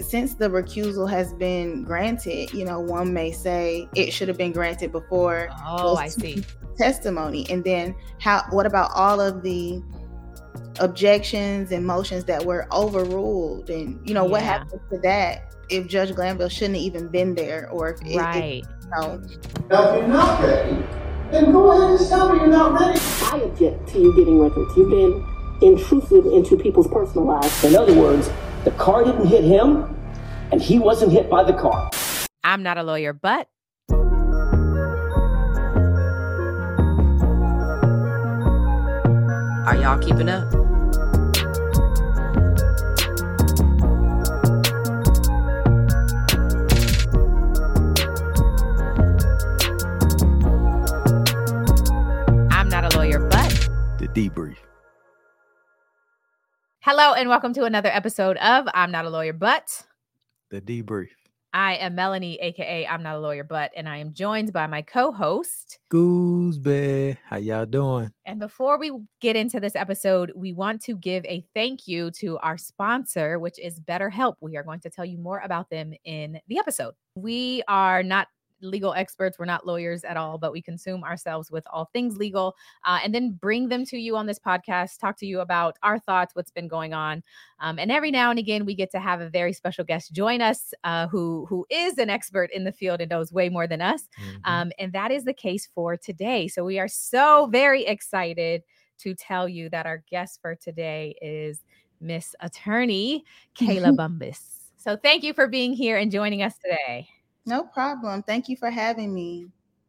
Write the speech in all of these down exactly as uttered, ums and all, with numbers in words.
since the recusal has been granted, you know, one may say it should have been granted before. Oh, I see. Testimony. And then how, what about all of the objections and motions that were overruled? And, you know, yeah. what happened to that if Judge Glanville shouldn't have even been there? Or if, right. if, if you know. Now, if you're not ready, then go ahead and tell me you're not ready. I object to you getting records. You've been intrusive into people's personal lives. In other words, the car didn't hit him, and he wasn't hit by the car. I'm not a lawyer, but... Are y'all keeping up? I'm not a lawyer, but... The debrief. Hello, and welcome to another episode of I'm Not a Lawyer, But... The debrief. I am Melanie, a k a. I'm Not a Lawyer, But, and I am joined by my co-host... Goosebay. How y'all doing? And before we get into this episode, we want to give a thank you to our sponsor, which is BetterHelp. We are going to tell you more about them in the episode. We are not legal experts. We're not lawyers at all, but we consume ourselves with all things legal uh, and then bring them to you on this podcast, talk to you about our thoughts, what's been going on. Um, and every now and again, we get to have a very special guest join us uh, who, who is an expert in the field and knows way more than us. Mm-hmm. Um, and that is the case for today. So we are so very excited to tell you that our guest for today is Miss Attorney Kayla Bumbis. So thank you for being here and joining us today. No problem. Thank you for having me.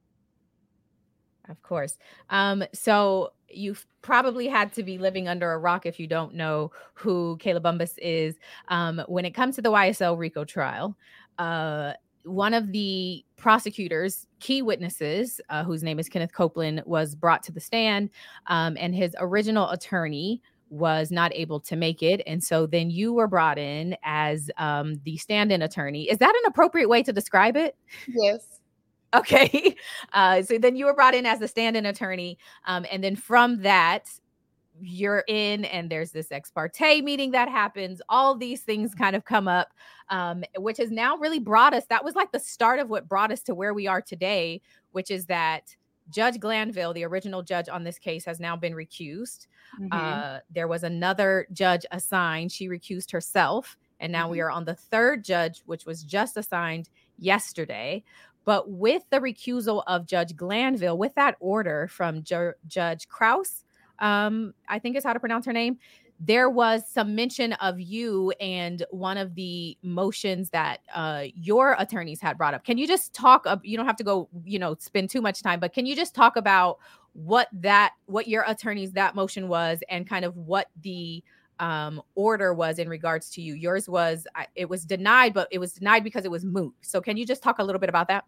Of course. Um, so you've probably had to be living under a rock if you don't know who Kayla Bumbis is. Um, when it comes to the Y S L RICO trial, uh, one of the prosecutors, key witnesses, uh, whose name is Kenneth Copeland, was brought to the stand, um, and his original attorney was not able to make it. And so then you were brought in as um, the stand-in attorney. Is that an appropriate way to describe it? Yes. Okay. Uh, so then you were brought in as the stand-in attorney. Um, and then from that, you're in and there's this ex parte meeting that happens. All these things kind of come up, um, which has now really brought us. That was like the start of what brought us to where we are today, which is that Judge Glanville, the original judge on this case, has now been recused. Mm-hmm. Uh, there was another judge assigned. She recused herself. And now mm-hmm. we are on the third judge, which was just assigned yesterday. But with the recusal of Judge Glanville, with that order from Ju- Judge Krause, um, I think is how to pronounce her name, there was some mention of you and one of the motions that uh, your attorneys had brought up. Can you just talk, uh, you don't have to go, you know, spend too much time, but can you just talk about what that, what your attorneys, that motion was and kind of what the um, order was in regards to you? Yours was, it was denied, but it was denied because it was moot. So can you just talk a little bit about that?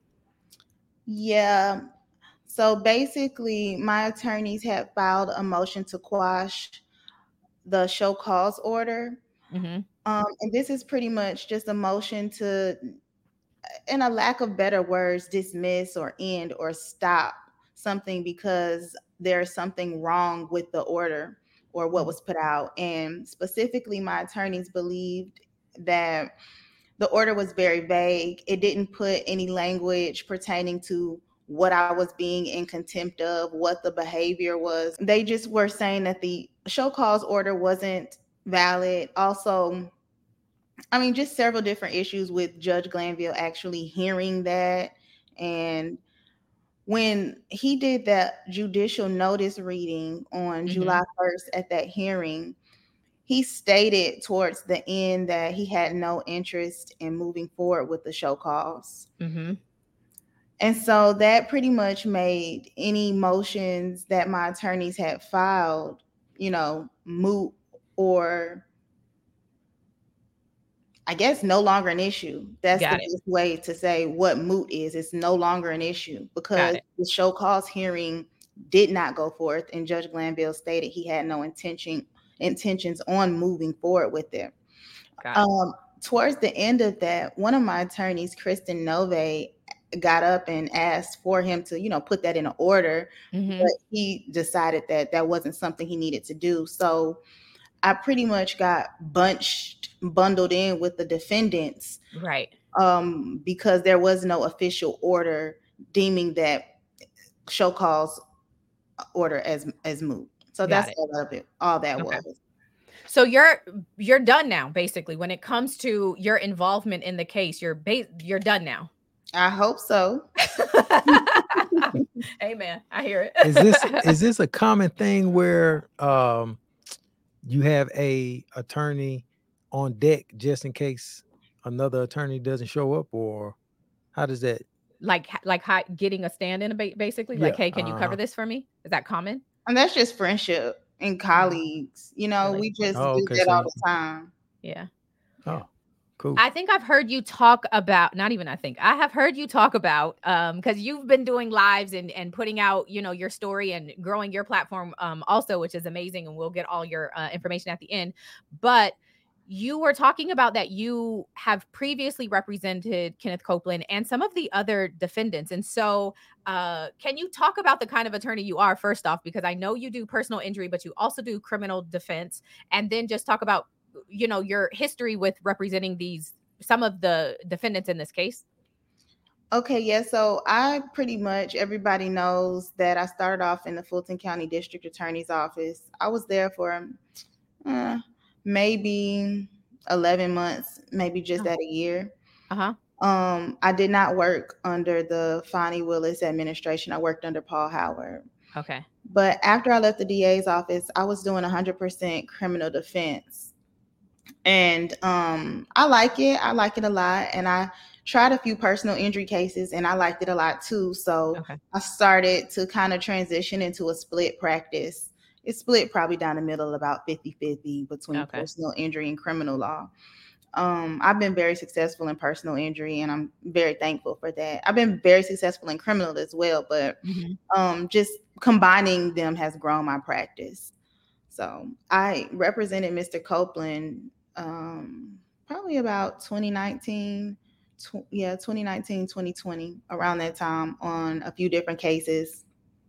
Yeah. So basically my attorneys had filed a motion to quash the show cause order. Mm-hmm. Um, and this is pretty much just a motion to, in a lack of better words, dismiss or end or stop something because there's something wrong with the order or what was put out. And specifically, my attorneys believed that the order was very vague. It didn't put any language pertaining to what I was being in contempt of, what the behavior was. They just were saying that the show cause order wasn't valid. Also, I mean, just several different issues with Judge Glanville actually hearing that. And when he did that judicial notice reading on mm-hmm. July first at that hearing, he stated towards the end that he had no interest in moving forward with the show cause. Mm-hmm. And so that pretty much made any motions that my attorneys had filed, you know, moot or I guess no longer an issue. That's Got the it. best way to say what moot is. It's no longer an issue because the show cause hearing did not go forth and Judge Glanville stated he had no intention intentions on moving forward with it. Um, towards the end of that, one of my attorneys, Kristen Nove, got up and asked for him to, you know, put that in order, mm-hmm. but he decided that that wasn't something he needed to do. So I pretty much got bunched, bundled in with the defendants. Right. Um, because there was no official order deeming that show cause order as as moot. So Got that's it. all of it. All that Okay. was. So you're you're done now, basically. When it comes to your involvement in the case, you're ba- you're done now. I hope so. Amen. I hear it. Is this is this a common thing where um you have a attorney on deck just in case another attorney doesn't show up, or how does that? like like hi- getting a stand-in, ba- basically? Like, Yeah, hey, can you cover uh-huh. this for me? Is that common? And that's just friendship and colleagues. You know, Really? we just Oh, do okay, that so all you- the time. Yeah. Oh, cool. I think I've heard you talk about, not even I think, I have heard you talk about, um, because you've been doing lives and, and putting out, you know, your story and growing your platform um, also, which is amazing. And we'll get all your uh, information at the end. But you were talking about that you have previously represented Kenneth Copeland and some of the other defendants. And so uh, can you talk about the kind of attorney you are, first off, because I know you do personal injury, but you also do criminal defense, and then just talk about, you know, your history with representing these, some of the defendants in this case. Okay, yeah. So I pretty much, everybody knows that I started off in the Fulton County District Attorney's Office. I was there for uh, maybe eleven months, maybe just Oh. at a year. Uh-huh. Um, I did not work under the Fonnie Willis administration. I worked under Paul Howard. Okay. But after I left the D A's office, I was doing one hundred percent criminal defense. And um, I like it. I like it a lot. And I tried a few personal injury cases, and I liked it a lot too. So Okay. I started to kind of transition into a split practice. It's split probably down the middle, about fifty-fifty between Okay. personal injury and criminal law. Um, I've been very successful in personal injury, and I'm very thankful for that. I've been very successful in criminal as well, but Mhm. um, just combining them has grown my practice. So I represented Mister Copeland um, probably about twenty nineteen, tw- yeah, twenty nineteen, twenty twenty, around that time on a few different cases.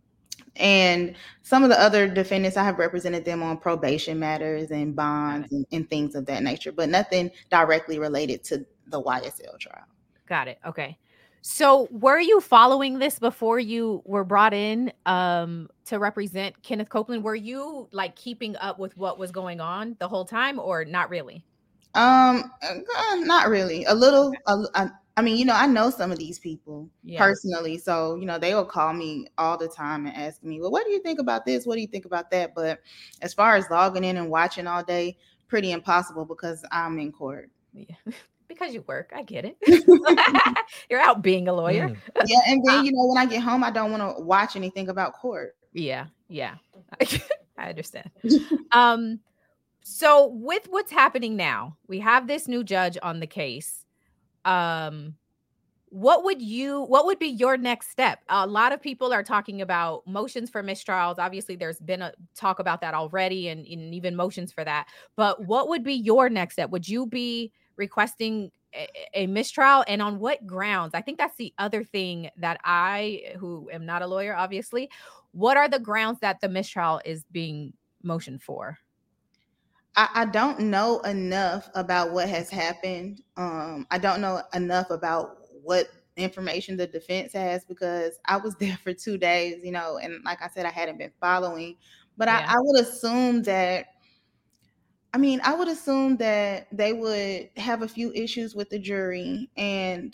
And some of the other defendants, I have represented them on probation matters and bonds and, and things of that nature, but nothing directly related to the Y S L trial. Got it. Okay. So were you following this before you were brought in um, to represent Kenneth Copeland? Were you like keeping up with what was going on the whole time, or not really? Um, uh, not really. A little. A, I, I mean, you know, I know some of these people Yeah. personally, so you know, they will call me all the time and ask me, "Well, what do you think about this? What do you think about that?" But as far as logging in and watching all day, pretty impossible because I'm in court. Yeah. Because you work, I get it. You're out being a lawyer. Mm. Yeah, and then you know, when I get home, I don't want to watch anything about court. Yeah, yeah. I understand. Um, so with what's happening now, we have this new judge on the case. Um, what would you, what would be your next step? A lot of people are talking about motions for mistrials. Obviously, there's been a talk about that already, and, and even motions for that. But what would be your next step? Would you be requesting a, a mistrial, and on what grounds? I think that's the other thing that I, who am not a lawyer, obviously, what are the grounds that the mistrial is being motioned for? I, I don't know enough about what has happened. Um, I don't know enough about what information the defense has because I was there for two days, you know, and like I said, I hadn't been following. But Yeah. I, I would assume that, I mean, I would assume that they would have a few issues with the jury, and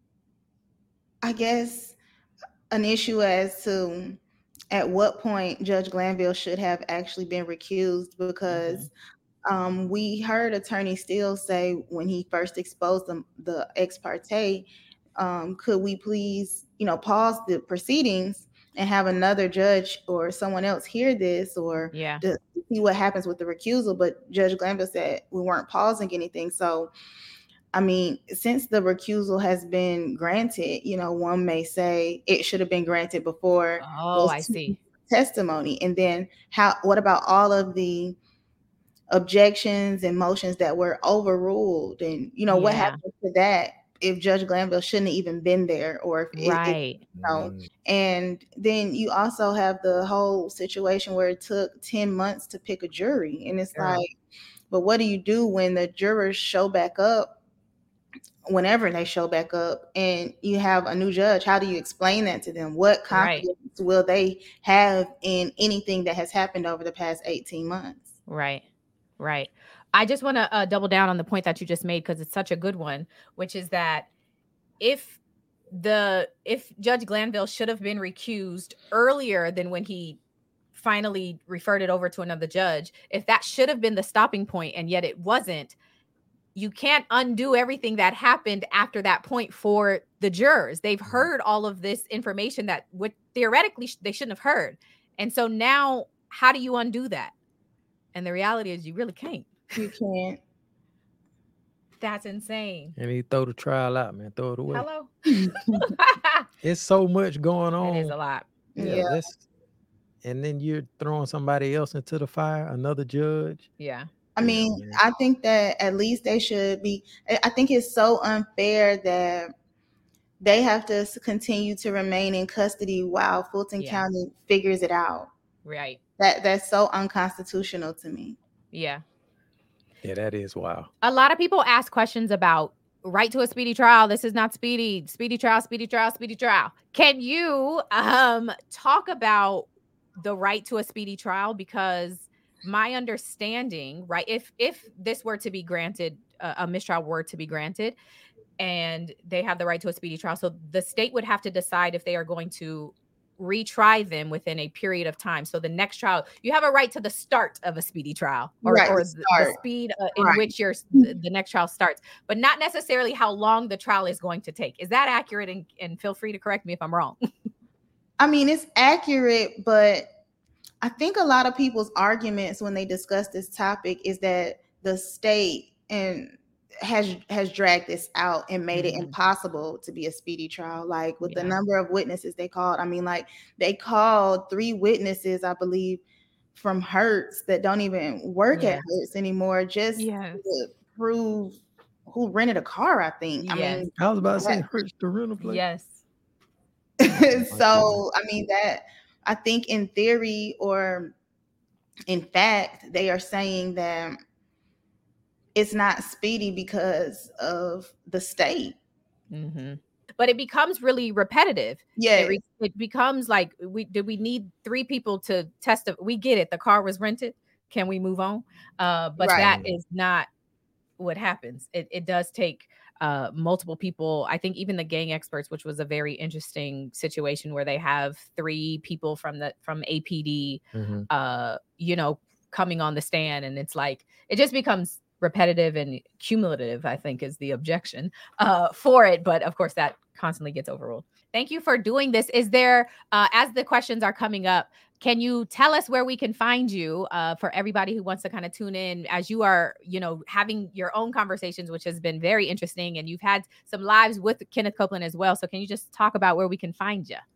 I guess an issue as to at what point Judge Glanville should have actually been recused, because um, we heard Attorney Steele say when he first exposed the, the ex parte, um, could we please, you know, pause the proceedings and have another judge or someone else hear this, or Yeah. to see what happens with the recusal. But Judge Glanville said we weren't pausing anything. So, I mean, since the recusal has been granted, you know, one may say it should have been granted before Oh, I see. testimony. And then how, what about all of the objections and motions that were overruled? And, you know, what Yeah. happened to that? if Judge Glanville shouldn't have even been there, or if it, Right. it, you know, and then you also have the whole situation where it took ten months to pick a jury. And it's Girl. like, but what do you do when the jurors show back up, whenever they show back up, and you have a new judge? How do you explain that to them? What confidence right. will they have in anything that has happened over the past eighteen months? Right, right. I just want to uh, double down on the point that you just made, because it's such a good one, which is that if the if Judge Glanville should have been recused earlier than when he finally referred it over to another judge, if that should have been the stopping point and yet it wasn't, you can't undo everything that happened after that point for the jurors. They've heard all of this information that would theoretically they shouldn't have heard. And so now, how do you undo that? And the reality is you really can't. You can't. That's insane. And he throw the trial out, man. Throw it away. Hello. It's so much going on. It is a lot. Yeah. Yeah. That's, and then you're throwing somebody else into the fire, another judge. Yeah. I mean, Yeah, I think that at least they should be. I think it's so unfair that they have to continue to remain in custody while Fulton Yeah. County figures it out. Right. That that's so unconstitutional to me. Yeah. Yeah, that is wild. A lot of people ask questions about right to a speedy trial. This is not speedy. Speedy trial, speedy trial, speedy trial. Can you um talk about the right to a speedy trial? Because my understanding, right, if if this were to be granted, uh, a mistrial were to be granted, and they have the right to a speedy trial, so the state would have to decide if they are going to retry them within a period of time. So the next trial, you have a right to the start of a speedy trial, or, Right, or the the, start. the speed uh, in Right. which your the, the next trial starts, but not necessarily how long the trial is going to take. Is that accurate? And, and feel free to correct me if I'm wrong. I mean, it's accurate, but I think a lot of people's arguments when they discuss this topic is that the state and has has dragged this out and made it Mhm. impossible to be a speedy trial. Like with the Yeah. number of witnesses they called. I mean, like they called three witnesses, I believe, from Hertz that don't even work Yeah. at Hertz anymore, just Yes. to prove who rented a car, I think. I Yes. mean, I was about to say, that- hurts the rental place. Yes. so I mean that I think in theory or in fact they are saying that it's not speedy because of the state. Mm-hmm. But it becomes really repetitive. Yeah, It, re- it becomes like, we did we need three people to test it? We get it. The car was rented. Can we move on? Uh, but Right. that is not what happens. It, it does take uh, multiple people. I think even the gang experts, which was a very interesting situation where they have three people from the from A P D, Mhm. uh, you know, coming on the stand, and it's like it just becomes repetitive and cumulative, I think, is the objection uh, for it. But of course, that constantly gets overruled. Thank you for doing this. Is there, uh, as the questions are coming up, can you tell us where we can find you uh, for everybody who wants to kind of tune in as you are, you know, having your own conversations, which has been very interesting, and you've had some lives with Kenneth Copeland as well. So can you just talk about where we can find you?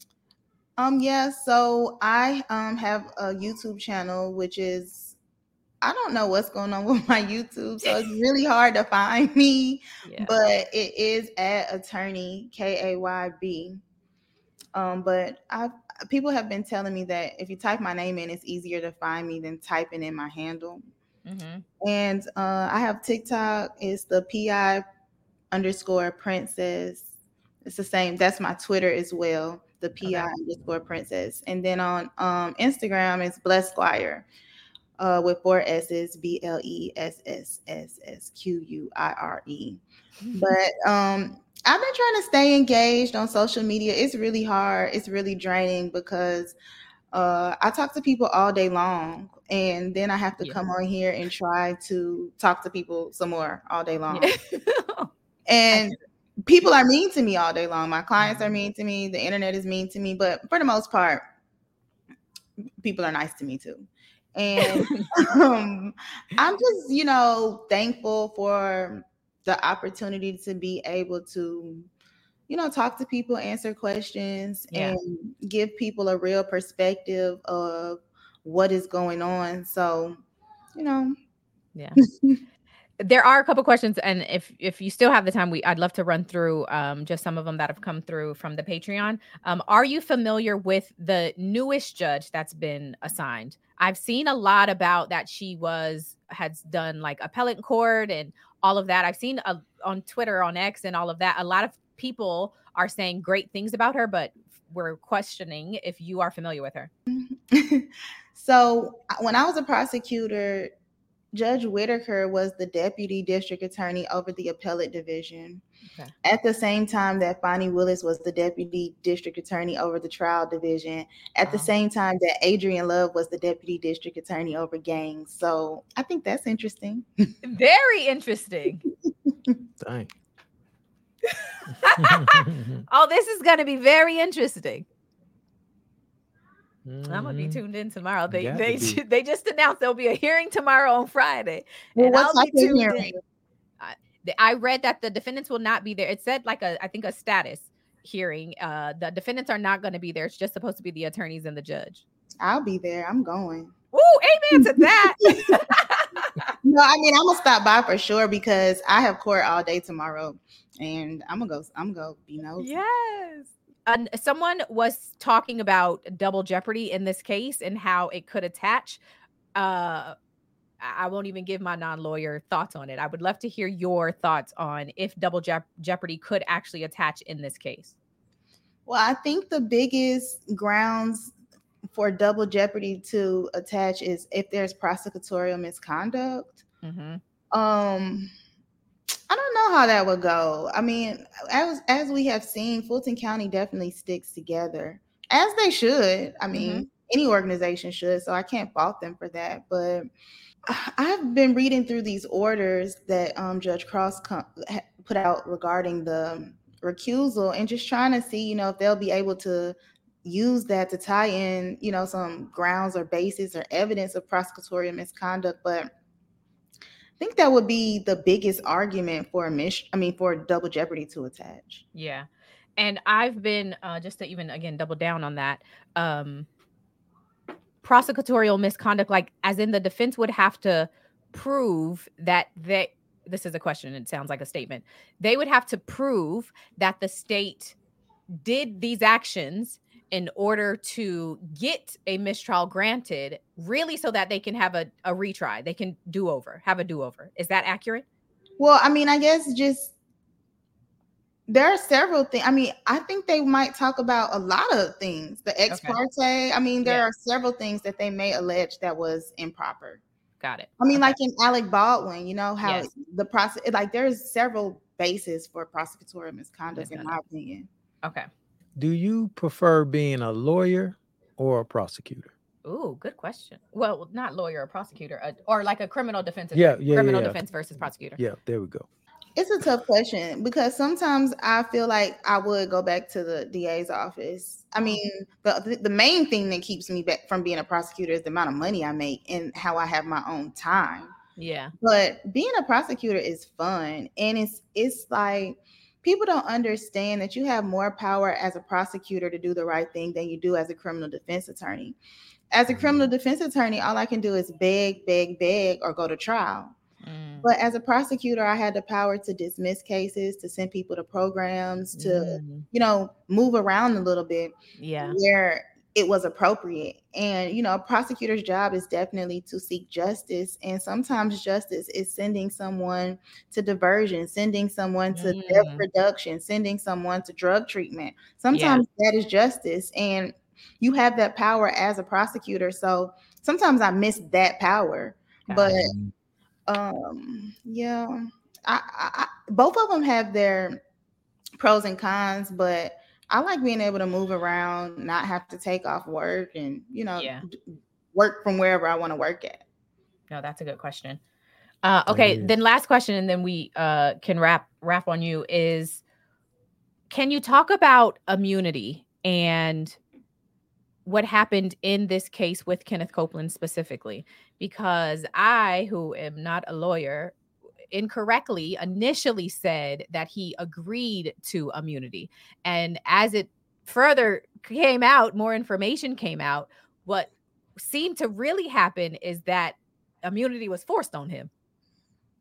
Um, yeah, so I um have a YouTube channel, which is I don't know what's going on with my YouTube, so it's really hard to find me, Yeah. but it is at Attorney K A Y B. Um, but I people have been telling me that if you type my name in, it's easier to find me than typing in my handle. Mm-hmm. And uh, I have TikTok. It's the P I underscore princess. It's the same. That's my Twitter as well. The P I Okay. underscore princess. And then on um, Instagram, it's Bless Squire uh, with four S's, B L E S S S S Q U I R E. But um, I've been trying to stay engaged on social media. It's really hard. It's really draining because uh, I talk to people all day long, and then I have to Yeah. come on here and try to talk to people some more all day long. Yeah. And people are mean to me all day long. My clients are mean to me. The internet is mean to me. But for the most part, people are nice to me too. And um, I'm just, you know, thankful for the opportunity to be able to, you know, talk to people, answer questions, Yeah. and give people a real perspective of what is going on. So, you know, Yeah. there are a couple questions, and if if you still have the time, we I'd love to run through um, just some of them that have come through from the Patreon. Um, are you familiar with the newest judge that's been assigned? I've seen a lot about that. She was has done like appellate court and all of that. I've seen a, on Twitter, on X, and all of that. A lot of people are saying great things about her, but we're questioning if you are familiar with her. So when I was a prosecutor, Judge Whitaker was the deputy district attorney over the appellate division. Okay. At the same time that Bonnie Willis was the deputy district attorney over the trial division. At wow. the same time that Adrian Love was the deputy district attorney over gangs. So I think that's interesting. Very interesting. Dang. Oh, this is going to be very interesting. Mm-hmm. I'm gonna be tuned in tomorrow. They they be. they just announced there'll be a hearing tomorrow on Friday. Well, and I'll be tuned in. I, I read that the defendants will not be there. It said like a I think a status hearing. Uh, the defendants are not going to be there. It's just supposed to be the attorneys and the judge. I'll be there. I'm going. Ooh, amen to that. No, I mean I'm gonna stop by for sure because I have court all day tomorrow, and I'm gonna go. I'm gonna be nosy. Yes. Uh, someone was talking about double jeopardy in this case and how it could attach. Uh, I won't even give my non-lawyer thoughts on it. I would love to hear your thoughts on if double je- jeopardy could actually attach in this case. Well, I think the biggest grounds for double jeopardy to attach is if there's prosecutorial misconduct. Mm-hmm. Um. I don't know how that would go. I mean, as as we have seen, Fulton County definitely sticks together, as they should. I mean, mm-hmm. any organization should, so I can't fault them for that. But I've been reading through these orders that um, Judge Cross com- put out regarding the recusal and just trying to see, you know, if they'll be able to use that to tie in, you know, some grounds or basis or evidence of prosecutorial misconduct. But I think that would be the biggest argument for a mis- I mean, for double jeopardy to attach. Yeah. And I've been, uh, just to even, again, double down on that, um, prosecutorial misconduct, like as in the defense would have to prove that they, this is a question, it sounds like a statement. They would have to prove that the state did these actions in order to get a mistrial granted, really so that they can have a, a retry. They can do over, have a do-over. Is that accurate? Well, I mean, I guess just there are several things. I mean, I think they might talk about a lot of things. The ex parte. Okay. I mean, there yeah. are several things that they may allege that was improper. Got it. I mean, okay. like in Alec Baldwin, you know, how yes. the process, like there's several bases for prosecutorial misconduct, misconduct, in my opinion. Okay. Do you prefer being a lawyer or a prosecutor? Ooh, good question. Well, not lawyer or prosecutor, uh, or like a criminal defense. Yeah, yeah, criminal yeah. defense versus prosecutor. Yeah, there we go. It's a tough question because sometimes I feel like I would go back to the D A's office. I mean, the the main thing that keeps me back from being a prosecutor is the amount of money I make and how I have my own time. Yeah. But being a prosecutor is fun, and it's it's like people don't understand that you have more power as a prosecutor to do the right thing than you do as a criminal defense attorney. As a criminal defense attorney, all I can do is beg, beg, beg, or go to trial. Mm. But as a prosecutor, I had the power to dismiss cases, to send people to programs, to, mm. you know, move around a little bit yeah. where it was appropriate. And, you know, a prosecutor's job is definitely to seek justice. And sometimes justice is sending someone to diversion, sending someone to mm. death reduction, sending someone to drug treatment. Sometimes yeah. that is justice. And you have that power as a prosecutor. So sometimes I miss that power. Got but it. um, yeah, I, I, both of them have their pros and cons, but I like being able to move around, not have to take off work and, you know, yeah. work from wherever I want to work at. No, that's a good question. Uh, okay. Then last question, and then we uh, can wrap, wrap on you is, can you talk about immunity and what happened in this case with Kenneth Copeland specifically? Because I, who am not a lawyer, incorrectly initially said that he agreed to immunity. And as it further came out, more information came out, what seemed to really happen is that immunity was forced on him.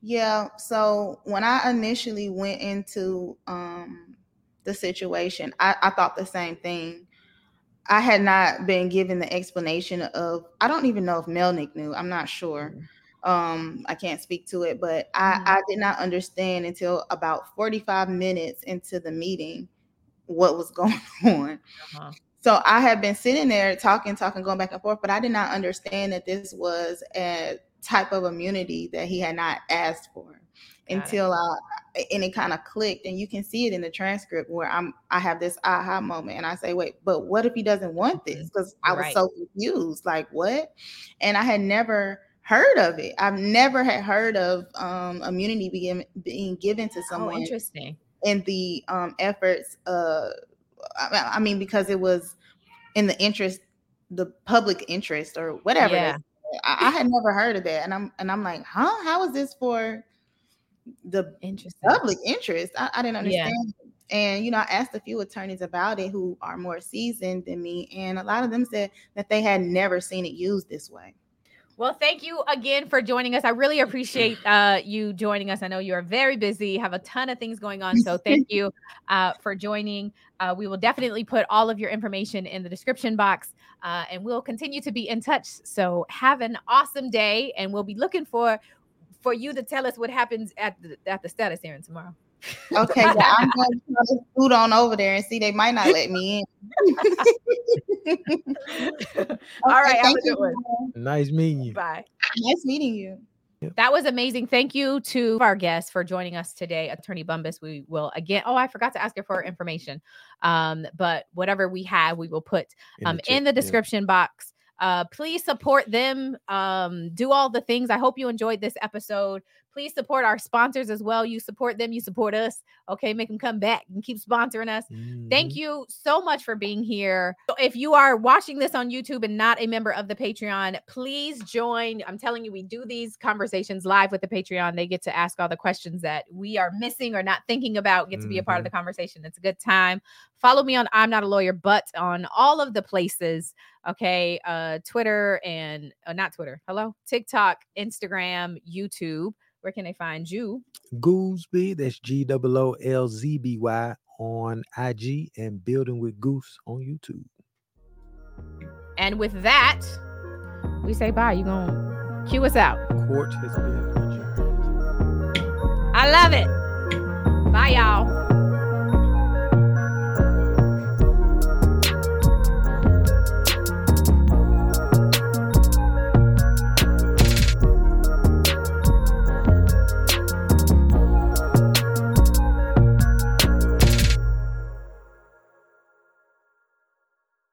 Yeah. So when I initially went into um, the situation, I, I thought the same thing. I had not been given the explanation of, I don't even know if Melnick knew. I'm not sure. Mm-hmm. Um, I can't speak to it, but I, mm-hmm. I did not understand until about forty-five minutes into the meeting what was going on. Uh-huh. So I had been sitting there talking, talking, going back and forth, but I did not understand that this was a type of immunity that he had not asked for. Got until I, and it kind of clicked, and you can see it in the transcript where I'm, I have this aha moment, and I say, wait, but what if he doesn't want this? Because I was right. so confused, like what? And I had never heard of it. I've never had heard of um, immunity being being given to someone. Oh, interesting. In the um, efforts, uh, I, I mean, because it was in the interest, the public interest, or whatever. Yeah. I, I had never heard of that, and I'm and I'm like, huh? How is this for the public interest? I, I didn't understand. Yeah. And you know, I asked a few attorneys about it who are more seasoned than me, and a lot of them said that they had never seen it used this way. Well, thank you again for joining us. I really appreciate uh, you joining us. I know you are very busy, have a ton of things going on. So thank you uh, for joining. Uh, we will definitely put all of your information in the description box, uh, and we'll continue to be in touch. So have an awesome day, and we'll be looking for for you to tell us what happens at the at the status hearing tomorrow. Okay, yeah, I'm going to try to scoot on over there and see. They might not let me in. Okay, all right, have a good one. Nice meeting you. Bye. Nice meeting you. That was amazing. Thank you to our guests for joining us today, Attorney Bumbas. We will again. Oh, I forgot to ask her for information. Um, but whatever we have, we will put um in the, in the description yeah. box. Uh, please support them. Um, do all the things. I hope you enjoyed this episode. Please support our sponsors as well. You support them, you support us. Okay, make them come back and keep sponsoring us. Mm-hmm. Thank you so much for being here. So if you are watching this on YouTube and not a member of the Patreon, please join. I'm telling you, we do these conversations live with the Patreon. They get to ask all the questions that we are missing or not thinking about, get to be a part of the conversation. It's a good time. Follow me on I'm Not a Lawyer, but on all of the places. Okay, uh, Twitter and uh, not Twitter. Hello, TikTok, Instagram, YouTube. Where can they find you? Goolsby, that's G O O L Z B Y on I G, and Building with Goose on YouTube. And with that, we say bye. You gonna cue us out? Court has been adjourned. I love it. Bye, y'all.